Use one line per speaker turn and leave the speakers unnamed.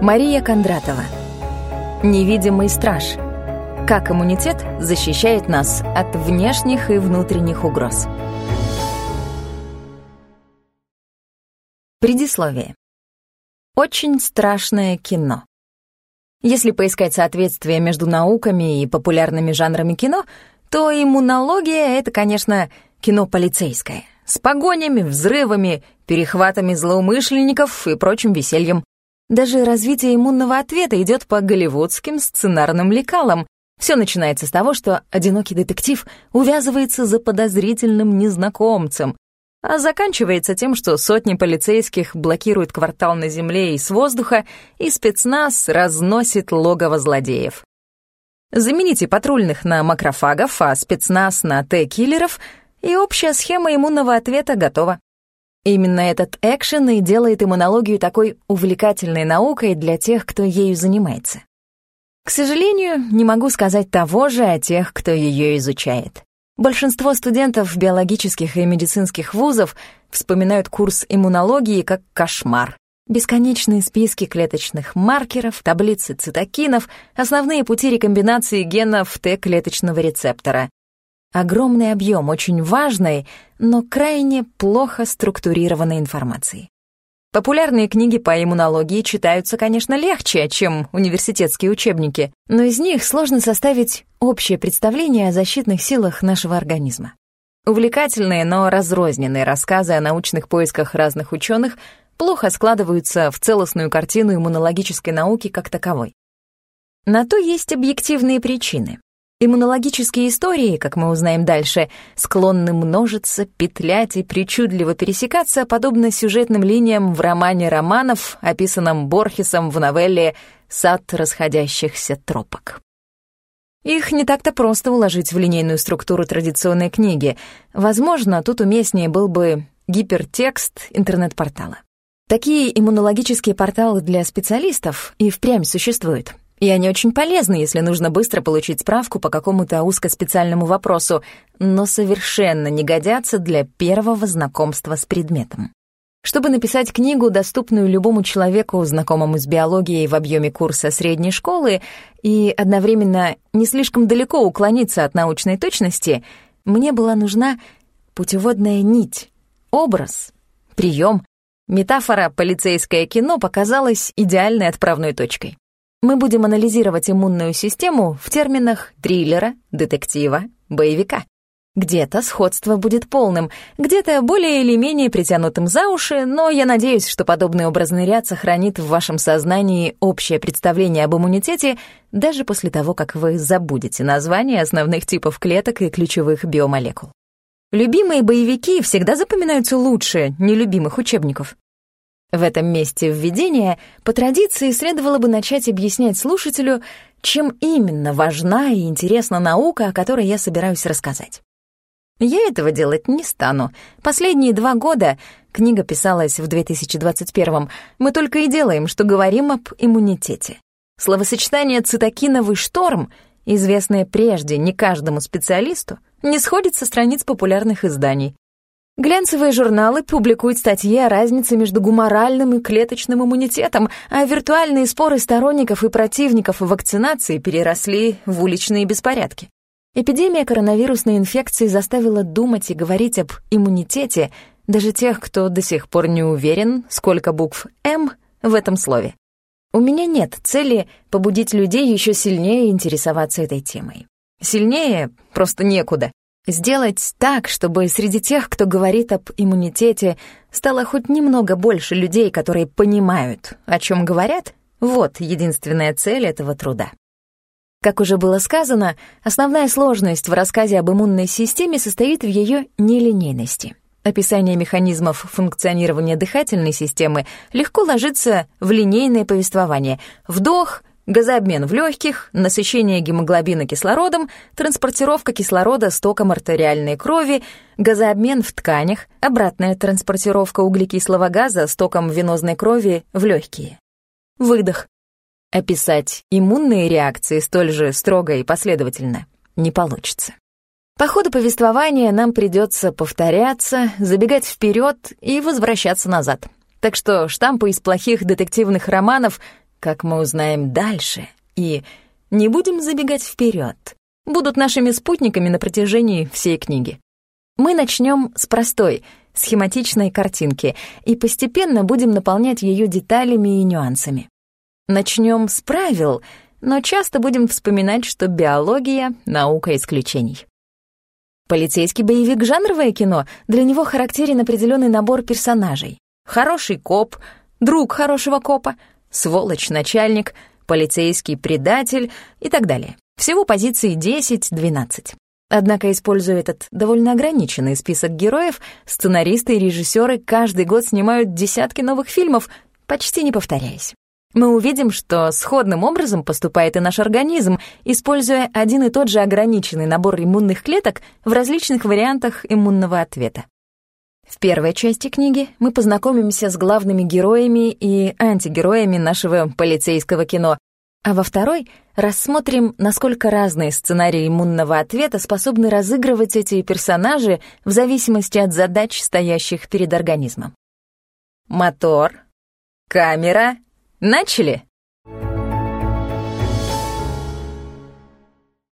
Мария Кондратова. Невидимый страж. Как иммунитет защищает нас от внешних и внутренних угроз. Предисловие. Очень страшное кино. Если поискать соответствие между науками и популярными жанрами кино, то иммунология — это, конечно, кино полицейское, с погонями, взрывами, перехватами злоумышленников и прочим весельем. Даже развитие иммунного ответа идет по голливудским сценарным лекалам. Все начинается с того, что одинокий детектив увязывается за подозрительным незнакомцем, а заканчивается тем, что сотни полицейских блокируют квартал на земле и с воздуха, и спецназ разносит логово злодеев. Замените патрульных на макрофагов, а спецназ на Т-киллеров, и общая схема иммунного ответа готова. Именно этот экшен и делает иммунологию такой увлекательной наукой для тех, кто ею занимается. К сожалению, не могу сказать того же о тех, кто ее изучает. Большинство студентов биологических и медицинских вузов вспоминают курс иммунологии как кошмар. Бесконечные списки клеточных маркеров, таблицы цитокинов, основные пути рекомбинации генов Т-клеточного рецептора. Огромный объем очень важной, но крайне плохо структурированной информации. Популярные книги по иммунологии читаются, конечно, легче, чем университетские учебники, но из них сложно составить общее представление о защитных силах нашего организма. Увлекательные, но разрозненные рассказы о научных поисках разных ученых плохо складываются в целостную картину иммунологической науки как таковой. На то есть объективные причины. Иммунологические истории, как мы узнаем дальше, склонны множиться, петлять и причудливо пересекаться, подобно сюжетным линиям в романе романов, описанном Борхесом в новелле «Сад расходящихся тропок». Их не так-то просто уложить в линейную структуру традиционной книги. Возможно, тут уместнее был бы гипертекст интернет-портала. Такие иммунологические порталы для специалистов и впрямь существуют. И они очень полезны, если нужно быстро получить справку по какому-то узкоспециальному вопросу, но совершенно не годятся для первого знакомства с предметом. Чтобы написать книгу, доступную любому человеку, знакомому с биологией в объеме курса средней школы, и одновременно не слишком далеко уклониться от научной точности, мне была нужна путеводная нить, образ, прием. Метафора «полицейское кино» показалась идеальной отправной точкой. Мы будем анализировать иммунную систему в терминах триллера, детектива, боевика. Где-то сходство будет полным, где-то более или менее притянутым за уши, но я надеюсь, что подобный образный ряд сохранит в вашем сознании общее представление об иммунитете даже после того, как вы забудете названия основных типов клеток и ключевых биомолекул. Любимые боевики всегда запоминаются лучше нелюбимых учебников. В этом месте введения по традиции следовало бы начать объяснять слушателю, чем именно важна и интересна наука, о которой я собираюсь рассказать. Я этого делать не стану. Последние 2 года, книга писалась в 2021, мы только и делаем, что говорим об иммунитете. Словосочетание «цитокиновый шторм», известное прежде не каждому специалисту, не сходит со страниц популярных изданий. Глянцевые журналы публикуют статьи о разнице между гуморальным и клеточным иммунитетом, а виртуальные споры сторонников и противников вакцинации переросли в уличные беспорядки. Эпидемия коронавирусной инфекции заставила думать и говорить об иммунитете даже тех, кто до сих пор не уверен, сколько букв «М» в этом слове. У меня нет цели побудить людей еще сильнее интересоваться этой темой. Сильнее просто некуда. Сделать так, чтобы среди тех, кто говорит об иммунитете, стало хоть немного больше людей, которые понимают, о чем говорят, вот единственная цель этого труда. Как уже было сказано, основная сложность в рассказе об иммунной системе состоит в ее нелинейности. Описание механизмов функционирования дыхательной системы легко ложится в линейное повествование. Вдох, газообмен в легких, насыщение гемоглобина кислородом, транспортировка кислорода с током артериальной крови, газообмен в тканях, обратная транспортировка углекислого газа с током венозной крови в легкие. Выдох. Описать иммунные реакции столь же строго и последовательно не получится. По ходу повествования нам придется повторяться, забегать вперед и возвращаться назад. Так что штампы из плохих детективных романов как мы узнаем дальше, и не будем забегать вперед, будут нашими спутниками на протяжении всей книги. Мы начнем с простой, схематичной картинки и постепенно будем наполнять ее деталями и нюансами. Начнем с правил, но часто будем вспоминать, что биология — наука исключений. Полицейский боевик — жанровое кино, для него характерен определенный набор персонажей. Хороший коп, друг хорошего копа, сволочь-начальник, полицейский предатель и так далее. Всего позиций 10-12. Однако, используя этот довольно ограниченный список героев, сценаристы и режиссеры каждый год снимают десятки новых фильмов, почти не повторяясь. Мы увидим, что сходным образом поступает и наш организм, используя один и тот же ограниченный набор иммунных клеток в различных вариантах иммунного ответа. В первой части книги мы познакомимся с главными героями и антигероями нашего полицейского кино, а во второй рассмотрим, насколько разные сценарии иммунного ответа способны разыгрывать эти персонажи в зависимости от задач, стоящих перед организмом. Мотор, камера, начали!